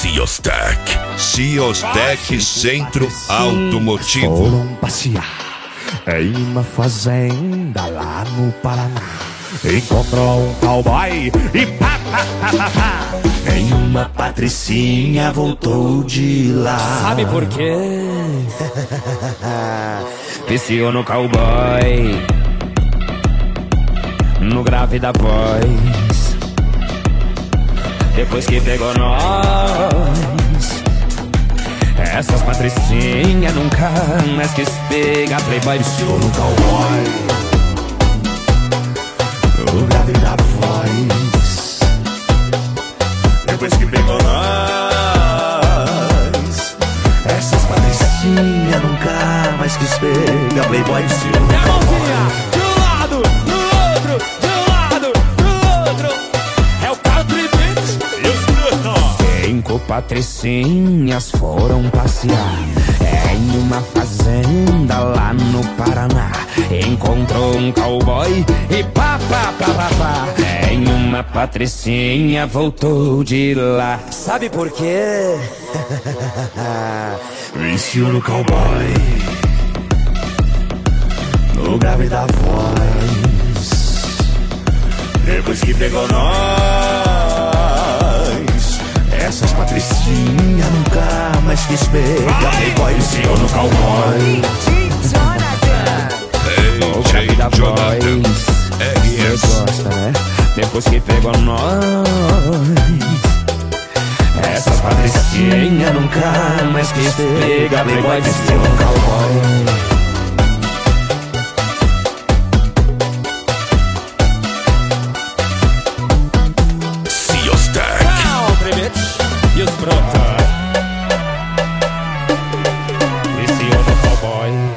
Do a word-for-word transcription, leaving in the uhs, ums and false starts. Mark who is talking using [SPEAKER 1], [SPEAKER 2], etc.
[SPEAKER 1] Ciostec. Ciostec Centro Automotivo.
[SPEAKER 2] Foram passear em uma fazenda lá no Paraná. Encontrou um cowboy e pá, pá, pá, pá, pá. Em uma patricinha voltou de lá.
[SPEAKER 3] Sabe por quê? Viciou no cowboy, no grave da voz. Depois que pegou nós, essas patricinhas nunca mais quis pegar playboy.
[SPEAKER 2] Viciou no cowboy, no grave da voz. Depois que pegou nós, essas patricinhas nunca mais quis pegar playboy. Viciou no cowboy.
[SPEAKER 3] De um lado, pro outro, de um lado, pro outro. É o Country Beach e os Brutos. Cinco patricinhas foram passear em uma fazenda lá no Paraná. Encontrou um cowboy e pá, pá, pá, pá, pá. Em uma patricinha voltou de lá. Sabe por quê?
[SPEAKER 2] Viciou no cowboy, no grave da voz. Depois que pegou nós, essas patricinhas nunca mais quis pegar playboy. Viciou no cowboy,
[SPEAKER 3] No grave da voz. Você gosta, né? Depois que pegou nós, essas patricinhas nunca mais quis pegar playboy. Viciou no cowboy.
[SPEAKER 1] Ciostec.
[SPEAKER 3] Country Beach e os Brotos.